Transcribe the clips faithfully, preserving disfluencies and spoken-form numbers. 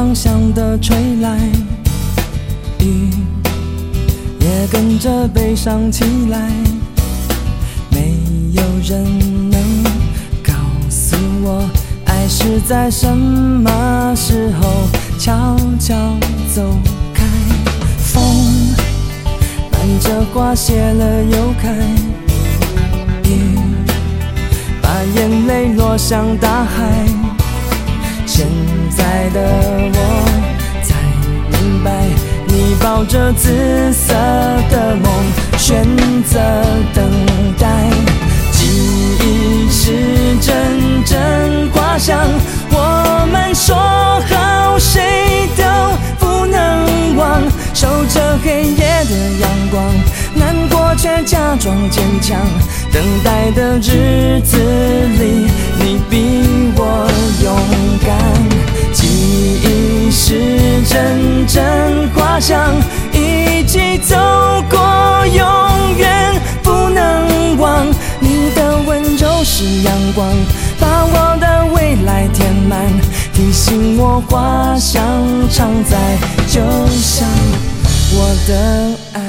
方向的吹来，雨也跟着悲伤起来。没有人能告诉我，爱是在什么时候悄悄走开。风伴着花谢了又开，雨把眼泪落向大海。现在的我才明白，你抱着紫色的梦，选择等待。记忆是阵阵花香，我们说好谁都不能忘。守着黑夜的阳光，难过却假装坚强。等待的日子里，你比我勇敢。记忆是阵阵花香，一起走过，永远不能忘。你的温柔是阳光，把我的未来填满，提醒我花香常在，就像我的爱。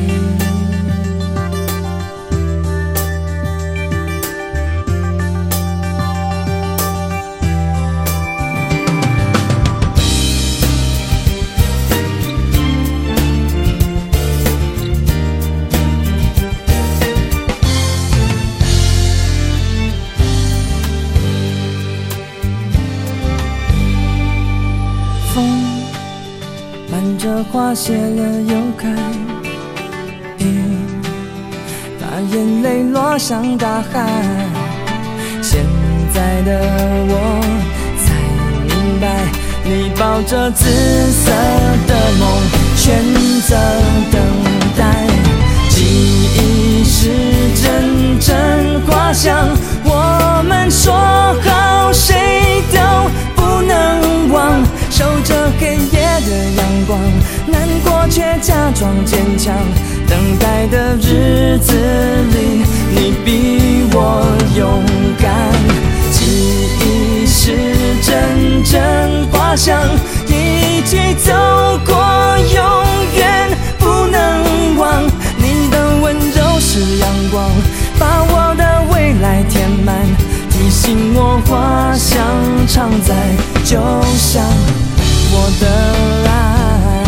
风伴着花谢了又开，雨把眼泪落向大海。现在的我才明白，你抱着紫色的梦，选择等待。记忆是阵阵花香，我们说好谁都不能忘。守着黑夜的阳光，难过却假装坚强。等待的日子里，你比我勇敢。记忆是阵阵花香，一起走过，永远不能忘。你的温柔是阳光，把我的未来填满，提醒我花香常在，就像我的爱。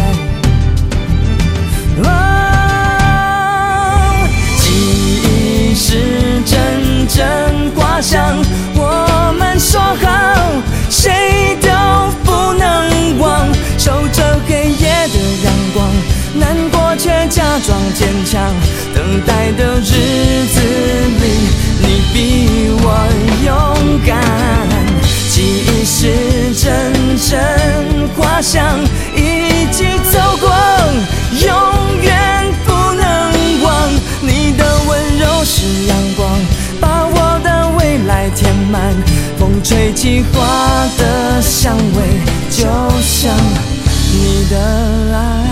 哦，记忆是阵阵花香，我们说好谁都不能忘。守着黑夜的阳光，难过却假装坚强。等待的日子里，你比我勇敢。记忆是阵阵花香，一起走过，永远不能忘。你的温柔是阳光，把我的未来填满。风吹起花的香味，就像你的爱。